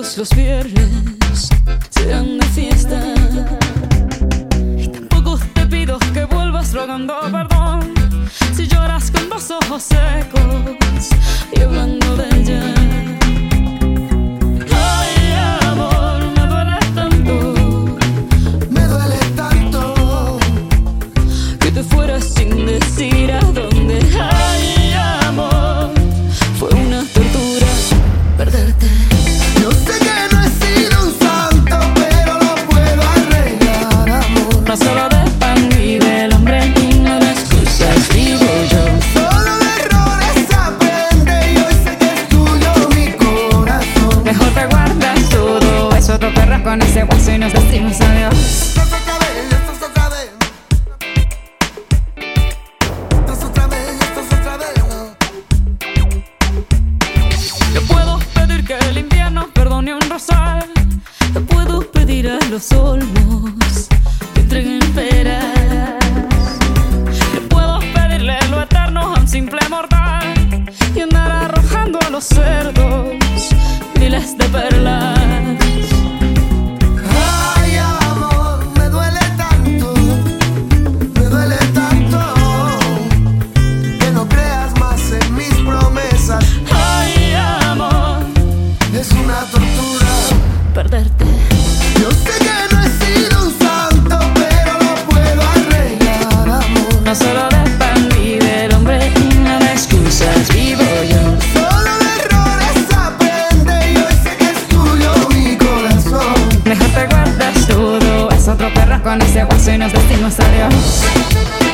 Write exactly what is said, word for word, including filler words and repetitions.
todos los viernes sean de fiesta. Y tampoco te pido que vuelvas rogando perdón si lloras con los ojos secos y hablando de ella. Ay, amor, me duele tanto, me duele tanto que te fueras sin decir a dónde. Ay, amor, fue una tortura perderte. Yo sé que no he sido un santo, pero lo puedo arreglar, amor. No solo de pan vive el hombre y no de excusas vivo yo. Solo de errores aprende y hoy sé que es tuyo mi corazón. Mejor te guardas todo eso, otro perro con ese hueso y nos decimos adiós. Esto es otra vez, esto es otra vez. Esto es otra vez, esto es otra vez. Yo puedo pedir que el invierno perdone un rosal. Yo puedo pedir a los olmos que entreguen peras. Yo puedo pedirle lo eterno a un simple mortal y andar arrojando a los cerdos miles de perlas. Ay, amor, me duele tanto, me duele tanto que no creas más en mis promesas. Ay, amor, Es una tortura perderte. Yo sé que no he sido un santo, pero lo puedo arreglar, amor. No solo de pan vive el hombre y no de excusas vivo yo. Solo de errores aprende y hoy sé que es tuyo mi corazón. Mejor te guardas todo, es otro perro con ese hueso y nos decimos adiós.